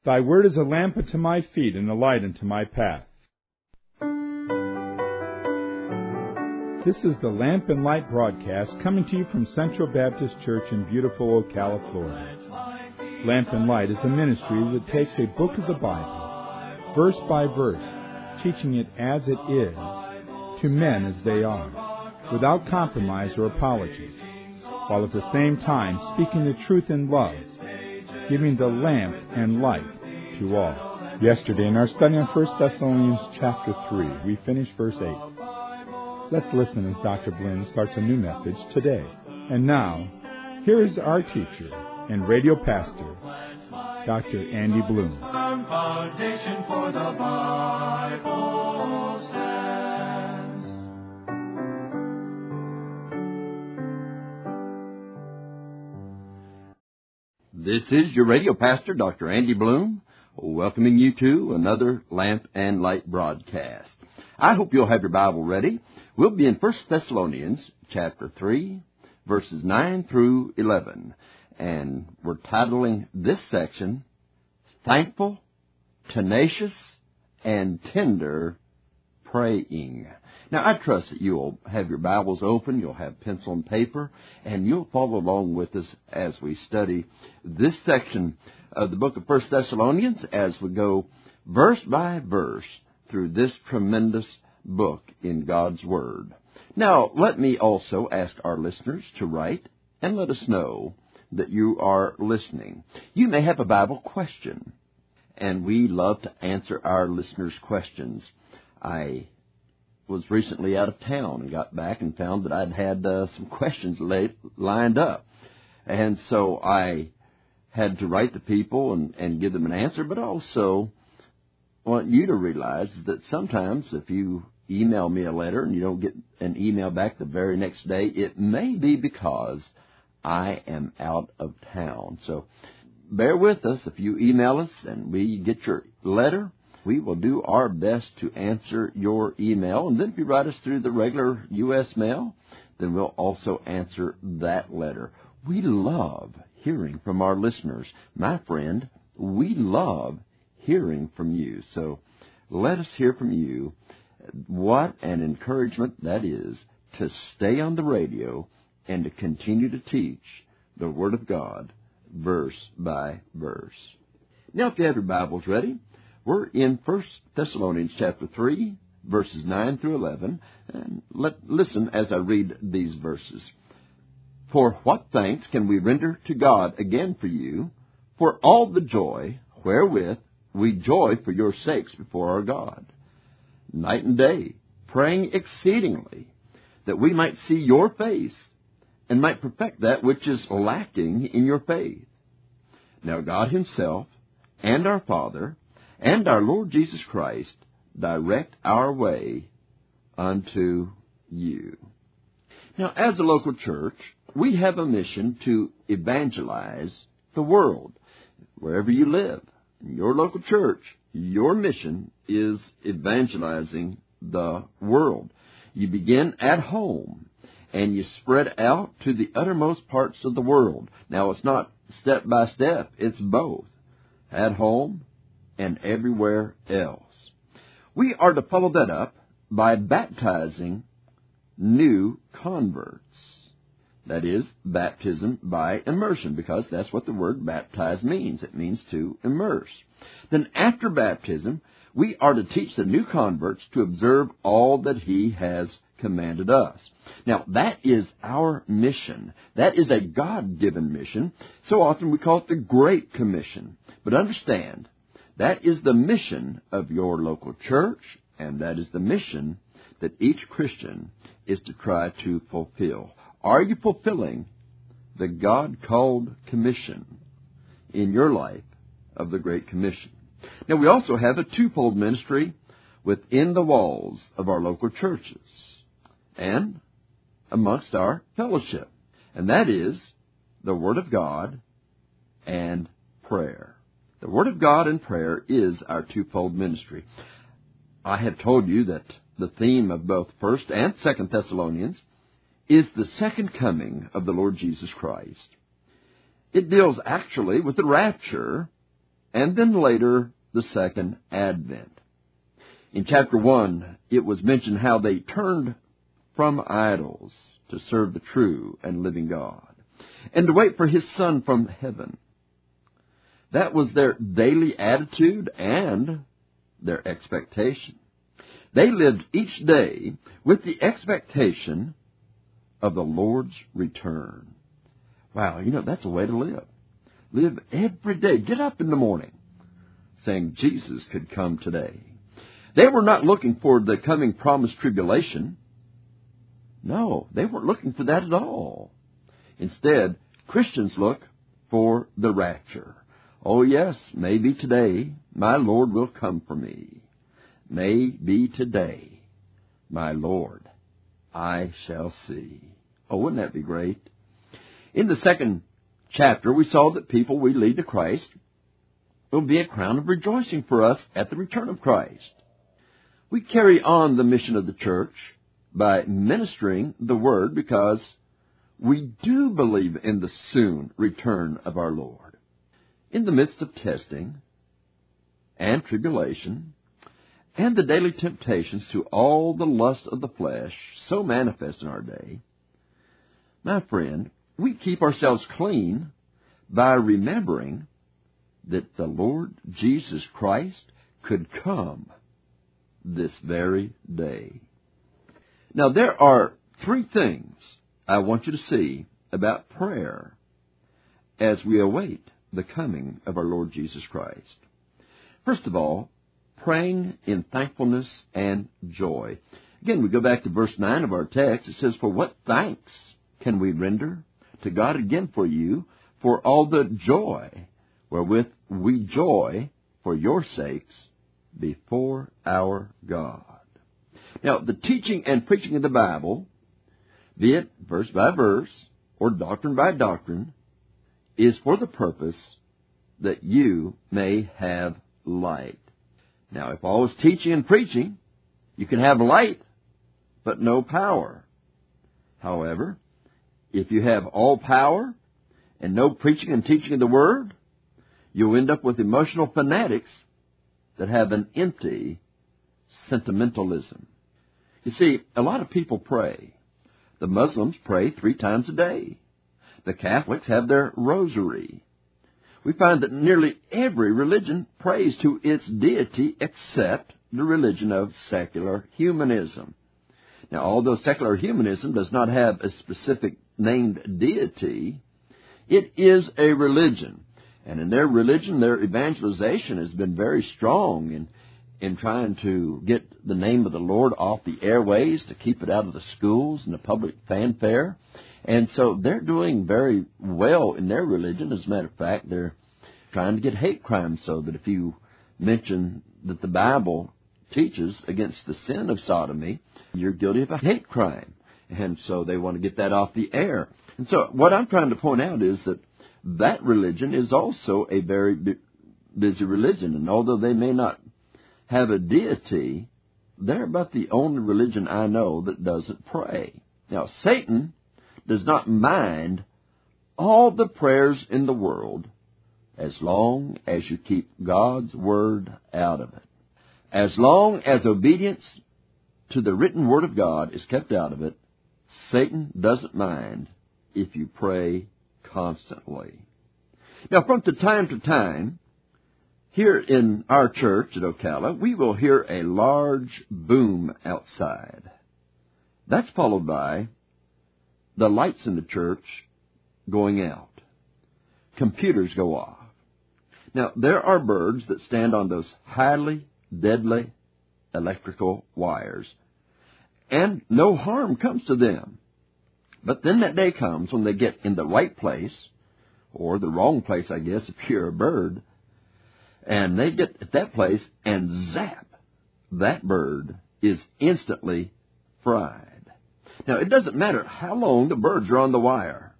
Thy word is a lamp unto my feet and a light unto my path. This is the Lamp and Light broadcast coming to you from Central Baptist Church in beautiful Ocala, Florida. Lamp and Light is a ministry that takes a book of the Bible, verse by verse, teaching it as it is, to men as they are, without compromise or apologies, while at the same time speaking the truth in love, giving the lamp and light to all. Yesterday in our study on 1 Thessalonians chapter 3, we finished verse 8. Let's listen as Dr. Bloom starts a new message today. And now, here is our teacher and radio pastor, Dr. Andy Bloom. Foundation for the Bible stands. This is your radio pastor, Dr. Andy Bloom, welcoming you to another Lamp and Light broadcast. I hope you'll have your Bible ready. We'll be in 1 Thessalonians chapter 3, verses 9 through 11. And we're titling this section, Thankful, Tenacious, and Tender Praying. Now, I trust that you'll have your Bibles open, you'll have pencil and paper, and you'll follow along with us as we study this section of the book of 1 Thessalonians as we go verse by verse through this tremendous book in God's Word. Now, let me also ask our listeners to write and let us know that you are listening. You may have a Bible question, and we love to answer our listeners' questions. I was recently out of town and got back and found that I'd had some questions lined up. And so I had to write to people and give them an answer, but also want you to realize that sometimes if you email me a letter and you don't get an email back the very next day, it may be because I am out of town. So bear with us. If you email us and we get your letter, we will do our best to answer your email. And then if you write us through the regular U.S. mail, then we'll also answer that letter. We love hearing from our listeners. My friend, we love hearing from you. So let us hear from you. What an encouragement that is to stay on the radio and to continue to teach the Word of God verse by verse. Now, if you have your Bibles ready, we're in 1 Thessalonians chapter 3, verses 9 through 11, and listen as I read these verses. For what thanks can we render to God again for you, for all the joy wherewith we joy for your sakes before our God, night and day, praying exceedingly, that we might see your face, and might perfect that which is lacking in your faith. Now God himself, and our Father, and our Lord Jesus Christ, direct our way unto you. Now, as a local church, we have a mission to evangelize the world. Wherever you live, in your local church, your mission is evangelizing the world. You begin at home, and you spread out to the uttermost parts of the world. Now, it's not step by step. It's both, at home and everywhere else. We are to follow that up by baptizing new converts. That is, baptism by immersion, because that's what the word baptize means. It means to immerse. Then after baptism, we are to teach the new converts to observe all that he has commanded us. Now, that is our mission. That is a God-given mission. So often we call it the Great Commission. But understand, that is the mission of your local church, and that is the mission that each Christian is to try to fulfill. Are you fulfilling the God-called commission in your life of the Great Commission? Now, we also have a twofold ministry within the walls of our local churches and amongst our fellowship, and that is the Word of God and prayer. The Word of God and prayer is our twofold ministry. I have told you that the theme of both 1 and 2 Thessalonians is the second coming of the Lord Jesus Christ. It deals actually with the rapture and then later the second advent. In chapter 1, it was mentioned how they turned from idols to serve the true and living God, and to wait for His Son from heaven. That was their daily attitude and their expectation. They lived each day with the expectation of the Lord's return. Wow, that's a way to live. Live every day. Get up in the morning saying Jesus could come today. They were not looking for the coming promised tribulation. No, they weren't looking for that at all. Instead, Christians look for the rapture. Oh yes, maybe today my Lord will come for me. Maybe today, my Lord, I shall see. Oh, wouldn't that be great? In the second chapter, we saw that people we lead to Christ will be a crown of rejoicing for us at the return of Christ. We carry on the mission of the church by ministering the Word because we do believe in the soon return of our Lord. In the midst of testing and tribulation and the daily temptations to all the lust of the flesh so manifest in our day, my friend, we keep ourselves clean by remembering that the Lord Jesus Christ could come this very day. Now, there are 3 things I want you to see about prayer as we await the coming of our Lord Jesus Christ. First of all, praying in thankfulness and joy. Again, we go back to verse 9 of our text. It says, "For what thanks can we render to God again for you, for all the joy wherewith we joy for your sakes before our God." Now, the teaching and preaching of the Bible, be it verse by verse or doctrine by doctrine, is for the purpose that you may have light. Now, if all is teaching and preaching, you can have light, but no power. However, if you have all power and no preaching and teaching of the Word, you'll end up with emotional fanatics that have an empty sentimentalism. You see, a lot of people pray. The Muslims pray 3 times a day. The Catholics have their rosary. We find that nearly every religion prays to its deity except the religion of secular humanism. Now, although secular humanism does not have a specific named deity, it is a religion. And in their religion, their evangelization has been very strong in trying to get the name of the Lord off the airways, to keep it out of the schools and the public fanfare. And so they're doing very well in their religion. As a matter of fact, they're trying to get hate crimes so that if you mention that the Bible teaches against the sin of sodomy, you're guilty of a hate crime. And so they want to get that off the air. And so what I'm trying to point out is that religion is also a very busy religion. And although they may not have a deity, they're about the only religion I know that doesn't pray. Now, Satan does not mind all the prayers in the world as long as you keep God's Word out of it. As long as obedience to the written Word of God is kept out of it, Satan doesn't mind if you pray constantly. Now, from time to time, here in our church at Ocala, we will hear a large boom outside. That's followed by the lights in the church going out. Computers go off. Now, there are birds that stand on those highly deadly electrical wires, and no harm comes to them. But then that day comes when they get in the right place, or the wrong place, I guess, if you're a bird, and they get at that place and zap, that bird is instantly fried. Now, it doesn't matter how long the birds are on the wire.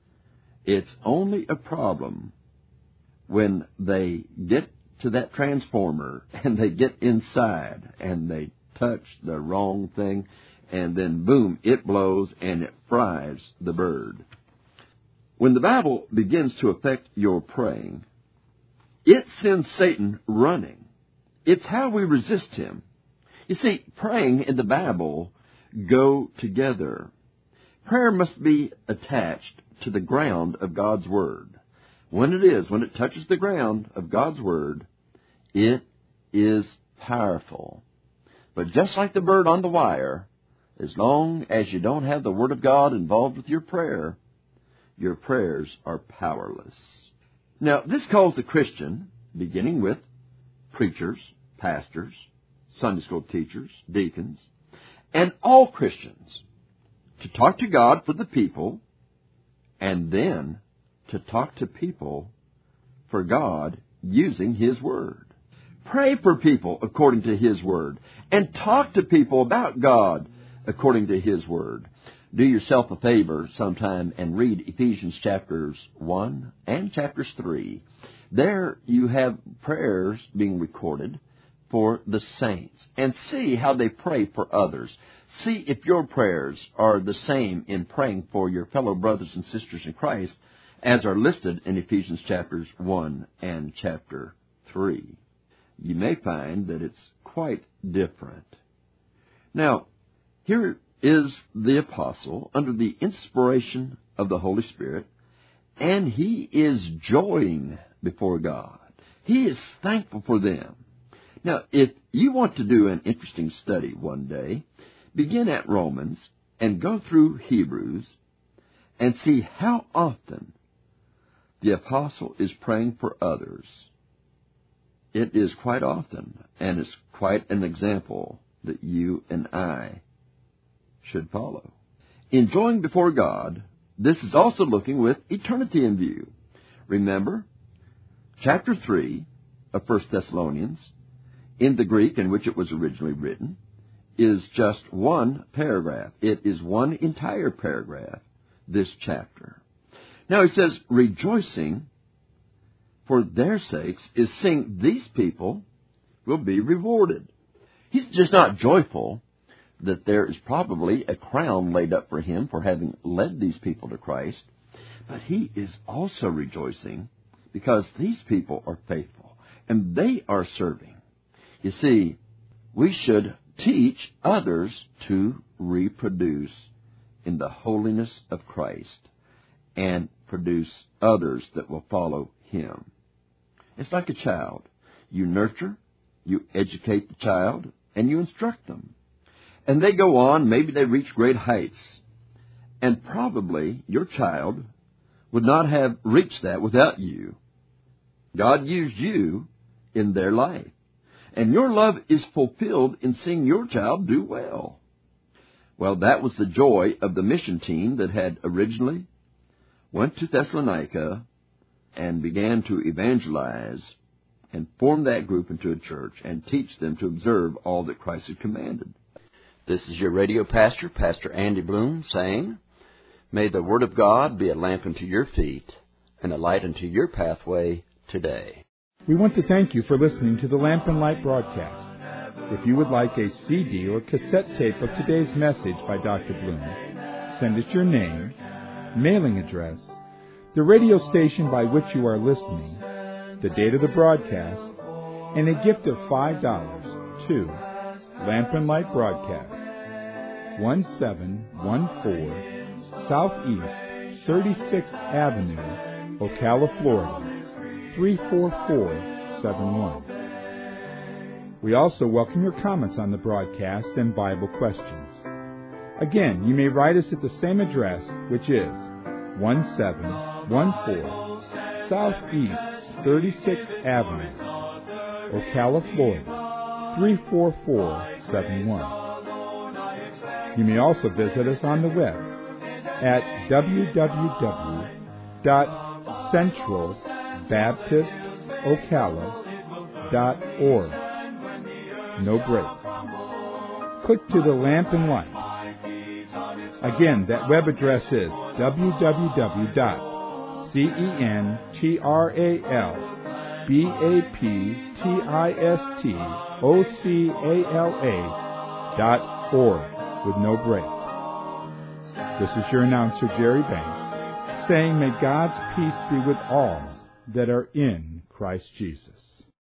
It's only a problem when they get to that transformer and they get inside and they touch the wrong thing, and then boom, it blows and it fries the bird. When the Bible begins to affect your praying, it sends Satan running. It's how we resist him. You see, praying and the Bible go together. Prayer must be attached to the ground of God's Word. When it touches the ground of God's Word, it is powerful. But just like the bird on the wire, as long as you don't have the Word of God involved with your prayers are powerless. Now, this calls the Christian, beginning with preachers, pastors, Sunday school teachers, deacons, and all Christians, to talk to God for the people, and then to talk to people for God using His Word. Pray for people according to His Word, and talk to people about God according to His Word. Do yourself a favor sometime and read Ephesians chapters 1 and chapters 3. There you have prayers being recorded for the saints, and see how they pray for others. See if your prayers are the same in praying for your fellow brothers and sisters in Christ as are listed in Ephesians chapters 1 and chapter 3. You may find that it's quite different. Now, here is the apostle under the inspiration of the Holy Spirit, and he is joying before God. He is thankful for them. Now, if you want to do an interesting study one day, begin at Romans and go through Hebrews and see how often the apostle is praying for others. It is quite often, and it's quite an example that you and I should follow. Enjoying before God, this is also looking with eternity in view. Remember, chapter 3 of 1 Thessalonians, in the Greek in which it was originally written, is just one paragraph. It is one entire paragraph, this chapter. Now he says, rejoicing for their sakes is seeing these people will be rewarded. He's just not joyful that there is probably a crown laid up for him for having led these people to Christ, but he is also rejoicing because these people are faithful and they are serving. You see, we should teach others to reproduce in the holiness of Christ and produce others that will follow Him. It's like a child. You nurture, you educate the child, and you instruct them. And they go on, maybe they reach great heights. And probably your child would not have reached that without you. God used you in their life. And your love is fulfilled in seeing your child do well. Well, that was the joy of the mission team that had originally went to Thessalonica and began to evangelize and form that group into a church and teach them to observe all that Christ had commanded. This is your radio pastor, Pastor Andy Bloom, saying, may the Word of God be a lamp unto your feet and a light unto your pathway today. We want to thank you for listening to the Lamp and Light broadcast. If you would like a CD or cassette tape of today's message by Dr. Bloom, send us your name, mailing address, the radio station by which you are listening, the date of the broadcast, and a gift of $5 to Lamp and Light Broadcast, 1714 Southeast 36th Avenue, Ocala, Florida, 34471. We also welcome your comments on the broadcast and Bible questions. Again, you may write us at the same address, which is 1714 Southeast 36th Avenue, Ocala, Florida, 34471. You may also visit us on the web at www.centralbaptistocala.org. No breaks. Click to the Lamp and Light. Again, that web address is www.centralbaptistocala.org with no breaks. This is your announcer, Jerry Banks, saying, may God's peace be with all that are in Christ. Christ Jesus.